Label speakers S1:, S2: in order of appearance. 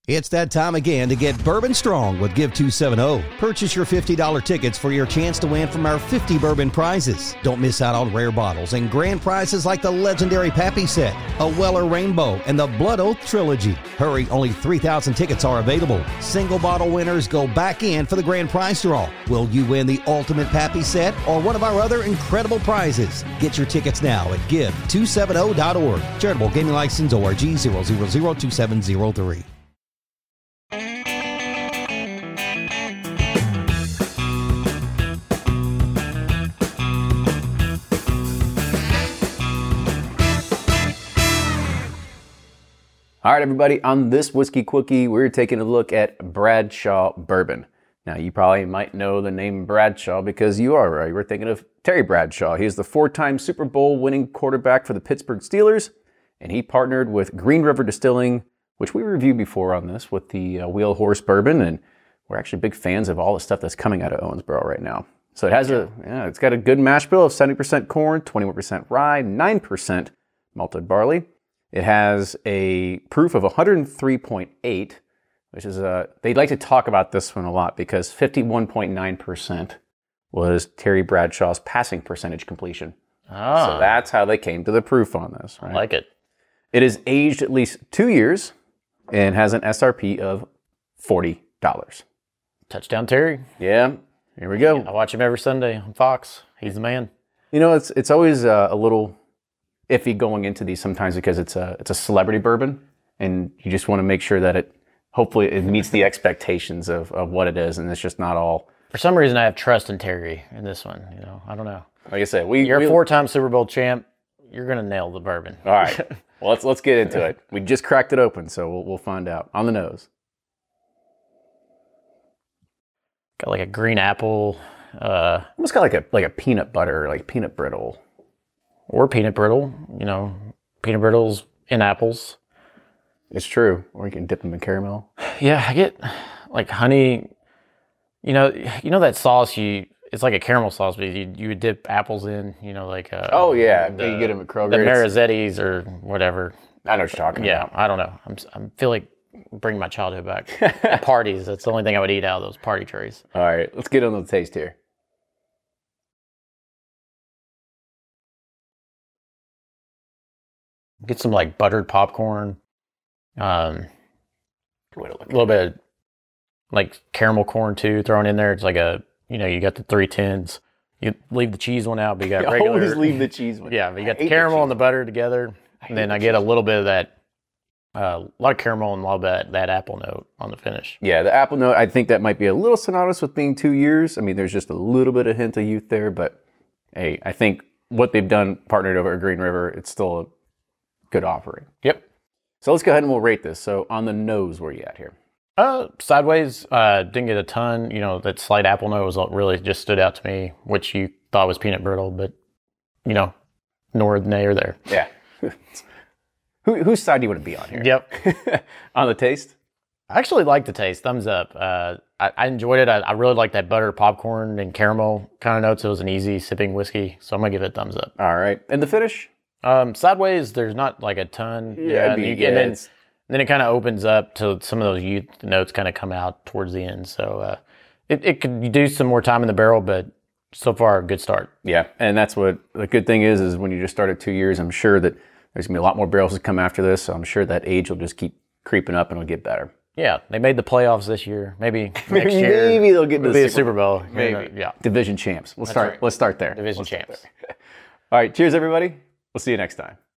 S1: It's that time again to get Bourbon Strong with Give 270. Purchase your $50 tickets for your chance to win from our 50 bourbon prizes. Don't miss out on rare bottles and grand prizes like the legendary Pappy set, a Weller Rainbow, and the Blood Oath Trilogy. Hurry, only 3,000 tickets are available. Single bottle winners go back in for the grand prize draw. Will you win the ultimate Pappy set or one of our other incredible prizes? Get your tickets now at give270.org. Charitable Gaming License ORG 0002703.
S2: All right, everybody, on this Whiskey Quickie, we're taking a look at Bradshaw Bourbon. Now, you probably might know the name Bradshaw because you are right. We're thinking of Terry Bradshaw. He is the four-time Super Bowl winning quarterback for the Pittsburgh Steelers, and he partnered with Green River Distilling, which we reviewed before on this with the Wheel Horse Bourbon, and we're actually big fans of all the stuff that's coming out of Owensboro right now. So it has it's got a good mash bill of 70% corn, 21% rye, 9% malted barley. It has a proof of 103.8, which is they'd like to talk about this one a lot because 51.9% was Terry Bradshaw's passing percentage completion. So that's how they came to the proof on this. Right?
S3: I like it.
S2: It is aged at least 2 years and has an SRP of $40.
S3: Touchdown Terry.
S2: Yeah, here we go.
S3: I watch him every Sunday on Fox. He's the man.
S2: You know, it's always a little iffy going into these sometimes because it's a celebrity bourbon, and you just want to make sure that hopefully it meets the expectations of what it is, and it's just not all.
S3: For some reason, I have trust in Terry in this one. You know, I don't know.
S2: Like I said,
S3: you're a four-time Super Bowl champ. You're gonna nail the bourbon.
S2: All right. Well, let's get into it. We just cracked it open, so we'll find out. On the nose,
S3: got like a green apple.
S2: Almost got like a peanut butter, like peanut brittle.
S3: Or peanut brittle, you know, peanut brittles in apples.
S2: It's true. Or you can dip them in caramel.
S3: Yeah, I get like honey. You know that sauce it's like a caramel sauce, but you would dip apples in. You know, like
S2: oh yeah, you get them at Kroger.
S3: The Marizettis or whatever.
S2: I know what you're talking about.
S3: Yeah, I don't know. I feel like bringing my childhood back. At parties, that's the only thing I would eat out of those party trays.
S2: All right, let's get on the taste here.
S3: Get some like buttered popcorn, a little bit of like caramel corn too thrown in there. It's like you got the 310s. You leave the cheese one out, but you got regular.
S2: Always leave the cheese one.
S3: Yeah, but you got the caramel and the butter together, and then I get a little bit of that, a lot of caramel and a lot of that apple note on the finish.
S2: Yeah, the apple note. I think that might be a little synonymous with being 2 years. I mean, there's just a little bit of hint of youth there, but hey, I think what they've done partnered over at Green River, it's still a good offering.
S3: Yep.
S2: So let's go ahead and we'll rate this. So on the nose, where are you at here?
S3: Sideways, didn't get a ton. You know, that slight apple note was really just stood out to me, which you thought was peanut brittle, but nor nay or there.
S2: Yeah. Whose side do you want to be on here?
S3: Yep.
S2: On the taste?
S3: I actually like the taste. Thumbs up. I enjoyed it. I really like that butter, popcorn, and caramel kind of notes. It was an easy sipping whiskey, so I'm gonna give it a thumbs up.
S2: All right. And the finish?
S3: Sideways, there's not like a ton. And then it kind of opens up to some of those youth notes kind of come out towards the end. So it could do some more time in the barrel, but so far, a good start.
S2: Yeah, and that's what the good thing is when you just started 2 years, I'm sure that there's going to be a lot more barrels to come after this. So I'm sure that age will just keep creeping up and it'll get better.
S3: Yeah, they made the playoffs this year. Maybe next year.
S2: Maybe they'll get to the
S3: Super Bowl.
S2: Maybe.
S3: Yeah.
S2: Division champs. Let's start there.
S3: Division champs.
S2: All right, cheers, everybody. We'll see you next time.